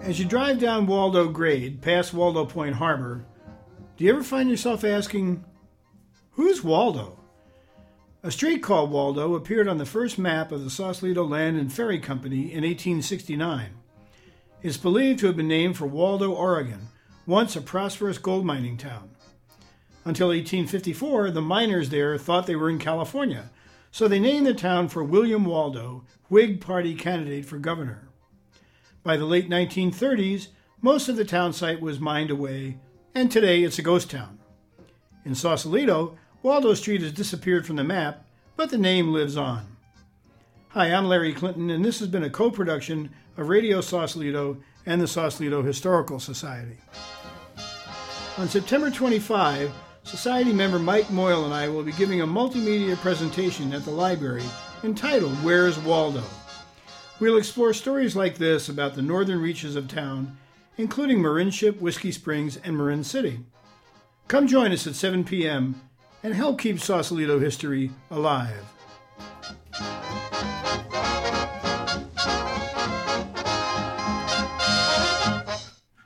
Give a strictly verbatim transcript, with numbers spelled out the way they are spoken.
As you drive down Waldo Grade, past Waldo Point Harbor, do you ever find yourself asking, who's Waldo? A street called Waldo appeared on the first map of the Sausalito Land and Ferry Company in eighteen sixty-nine. It's believed to have been named for Waldo, Oregon, once a prosperous gold mining town. Until eighteen fifty-four, the miners there thought they were in California, so they named the town for William Waldo, Whig Party candidate for governor. By the late nineteen thirties, most of the town site was mined away, and today it's a ghost town. In Sausalito, Waldo Street has disappeared from the map, but the name lives on. Hi, I'm Larry Clinton, and this has been a co-production of Radio Sausalito and the Sausalito Historical Society. On September twenty-fifth, Society member Mike Moyle and I will be giving a multimedia presentation at the library entitled Where's Waldo? We'll explore stories like this about the northern reaches of town, including Marin Ship, Whiskey Springs, and Marin City. Come join us at seven p.m. and help keep Sausalito history alive.